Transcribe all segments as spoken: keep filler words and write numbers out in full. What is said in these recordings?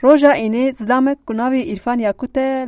روژا اینه زلامک گناوی ایرفان یاکوته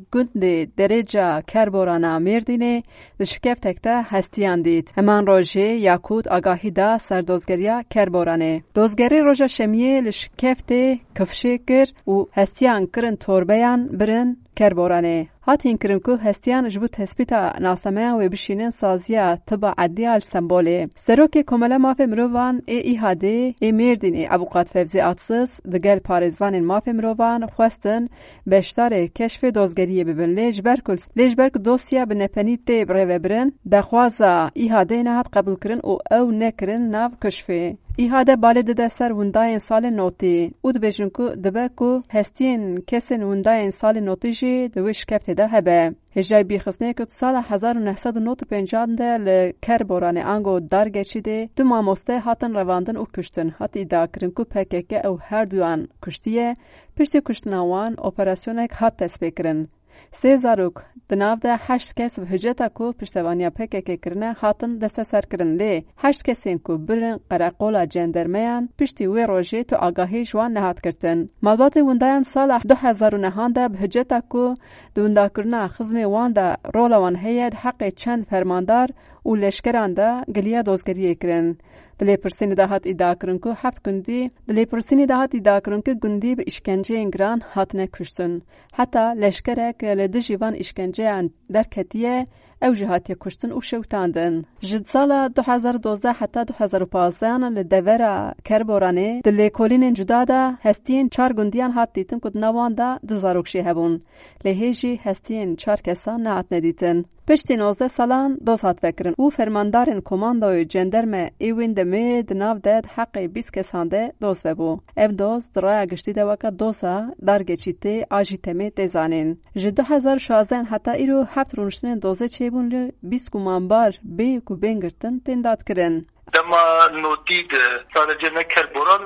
لگند درجه کربورانا میردینه دشکف تکته هستیان دید. همان روژه یاکوت آگاهی دا سردوزگریا کربورانه. دوزگری روژا شمیه لشکفته کفشه کر و هستیان کرن توربیان برن کربورانه. هاتین کرن که هستیان جبو تثبیتا ناسمه و بشینن سازیا تبا عدیال سمبوله. سروک کملا ماف مروان ای ایهاده ای میردینه ابوقات فوزی آتسس دگل پارزوان ماف مروان خواستن بشتار کشف دوزگریه ببن لیج برکل لیج برک دوسیا به نپنی تی بره برن دخوازا ایهاده نهات قبول کرن او او نکرن ناو کشفه. ایهاده باله ده سر وندای سال نوتی اود بجن کو دبه کو هستین کسن وندای سال نوتی جی دوش کفت ده هبه هجای بیخصنه که سال هزار و نهصد و نود و پنجاه ده لکربوران آنگو دارگه چیده دو ماموسته هاتن رواندن او کشتن هاتی دا کرن کو پککه او هر دوان کشتیه پرسی کشتناوان اپراسیونک هات تسبه کرن. سه زاروک دناف ده هشت کس و هجتا کو پشتوانیا پکه کرنه هاتن دسته سر کرن لی هشت کسین کو برن قرقولا جندرمیان پشتی وی روژه تو آگاهی جوان نهات کرتن. مالبات وندایان سال دو هزار و نهان ده به هجتا کو دوندا کرنه خزمی وان ده رولوان هید حق چند فرماندار و لشکران ده گلیا دوزگریه کرن. دلی پرسینی دهات ادعا کرن که هفت گندی دلی پرسینی دهات ادعا کرن که گندی به اشکنجه انگران هات نکشتن. حتی لشکره که لدجیوان اشکنجه در کتیه او جهاتی کشتن و شوتاندن. جد سال دو هزار و دوازده حتی دو هزار و پانزده لدورا کربورانه دلی کلین جدا ده هستین چار گندیان هات دیتن کد نوان ده دو زاروکشی هبون. لهیجی هستین چار کسان نهات ندیتن. پشتی نوزده سالان دو ساعت فکرن او فرماندارن کماندوی جندرم ایوین دمی دناو داد حق بیس کسان ده دوست ببو. اف دوست درای گشتی ده وکا دوسا درگه چیته آجی تمی تیزانین. جد دو هزار و شازده حتی ایرو هفت رونشتن دوزه چه بون لی بیس کمانبار بی کو بینگرتن تنداد کرن. دما نوتی ده سادجه نکر بران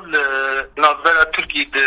نازدر ترکی ده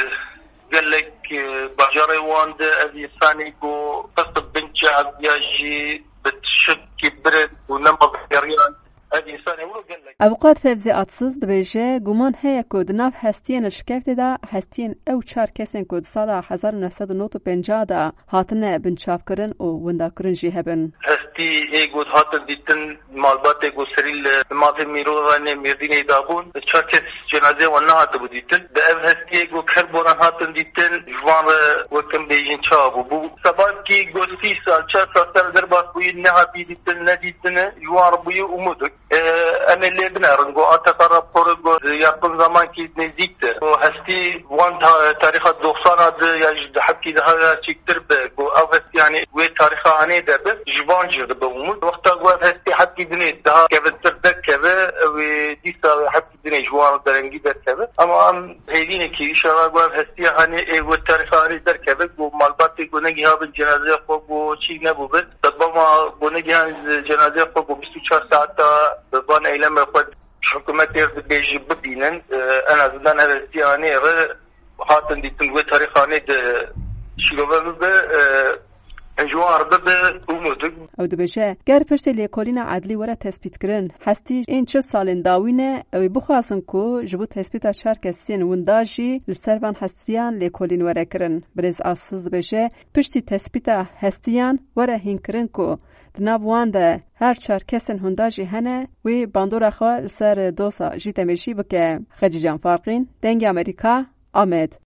گلک بجاره وان ده از انسانی کو قصد بنچه از یاجی بتشك برد ونمط يريان هذه إنسان يقولوا قال لك أوقات فوزي أتصز دبيجة جمان هي كود ناف هستين الشكفت دا هستين أو چار كسين كود سالا هزار نهصد و نود و پنجاه دا هاتنه بنشاف کرن و وندا کرن جي هبن هستي ايگود هاتن دیتن مالبات ايگو سريل ماضي ميروغاني ميردين دابون چار كس جنازه وانا هات بوديتن دا اف هستي ايگو كربوران هاتن دیتن جوان وكم بيجين چابو بو سبات کی گوستی سال چار سال در باس بوی نهاتی دیتن ندیتن جوان بوی امودک املی بنارنگو آتاقا رپورگو یاقن زمان کی نزدیکته و هستی وان تاریخ دوستان اد یا حبکی ده چیکتر بگو او هستی یعنی وی تاریخ آنه ده به جوان جرد به امود وقتا گو هستی حبکی دنی ده که تر دک که و دیسا حبکی دنی جوان درنگی در که اما ام هیدینه که ایشالا گو هستی یعنی ایو تاریخ آنه در که گو مالباتی گو نگی ها به جنازه خو گو چی نبو بد دبما گو نگی ها جنازه خو گو بیست و چهار ساعت بان ايلام خود حكومت يرد بيجي ببينن انا زدان هستياني غير هاتن دي تنوي تاريخاني د شلوه به انجوار به اومدگ او دبشه گر پشت لیکولین عدلی وره تثبیت کرن هستی این چه سالن داوینه او بخواستن کو جبو تثبیت چهار کسین ونداجی لسروان هستیان لیکولین وره کرن برز اساس دبشه پشت تثبیت هستیان وره هین کرن کو دنابوان ده هر چهار کسن هنداجی هنه وی باندورا خواه سر دوسا جیتمشی بکه خجیجان فارقین دنگ امریکا آمد